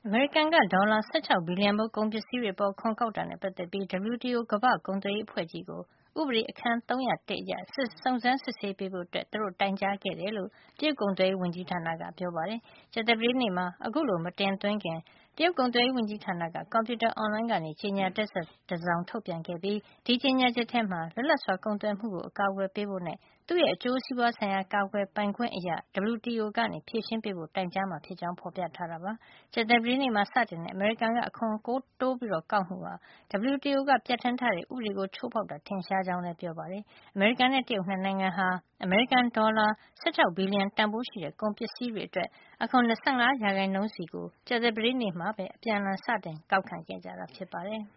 အမေရိကန်က ဒေါ်လာ 16 ဘီလီယံဖိုး ကုန်ပစ္စည်းတွေအပေါ် အခွန်ကောက်တာနဲ့ ပတ်သက်ပြီး WTO ကမ္ဘာ့ကုန်သွယ်ရေးအဖွဲ့ကြီးကို ဥပဒေအခန်း ၃၀၁ အရ စုံစမ်းစစ်ဆေးပေးဖို့ သူတို့တိုင်ကြားခဲ့တယ်လို့ တရုတ်ကုန်သွယ်ရေးဝန်ကြီးဌာနက ပြောပါတယ်။ ကြာသပတေးနေ့မှာ အခုလို မတင်သွင်းခင် တရုတ်ကုန်သွယ်ရေးဝန်ကြီးဌာနက ကွန်ပြူတာအွန်လိုင်းကနေ ကြေညာချက်တစောင် ထုတ်ပြန်ခဲ့ပြီး ဒီကြေညာချက်ထဲမှာ လွတ်လပ်စွာ ကုန်သွယ်မှုကို အကာကွယ်ပေးဖို့နဲ့ သူ့ရဲ့ အကျိုးစီးပွားဆိုင်ရာ ကာကွယ်ပိုင်ခွင့်အရ WTO က ဖြေရှင်းပေးဖို့ တိုင်ကြားမှာဖြစ်ကြောင်း ဖော်ပြထားတာပါ။ ကြာသပတေးနေ့မှာ စတင်တဲ့ အမေရိကန်က အခွန်တိုးကောက်မှုဟာ WTO က ပြဌာန်းထားတဲ့ ဥပဒေကို ချိုးဖောက်တာ ထင်ရှားကြောင်းလည်း ပြောပါတယ်။ အမေရိကန်နဲ့ တရုတ် ၂ နိုင်ငံဟာ အမေရိကန်ဒေါ်လာ ၁၆ ဘီလီယံ တန်ဖိုးရှိတဲ့ ကုန်ပစ္စည်းတွေအတွက် အခွန် ၂၅ % စီကို ကြာသပတေးနေ့မှာပဲ အပြန်အလှန် စတင်ကောက်ခံခဲ့ကြတာ ဖြစ်ပါတယ်။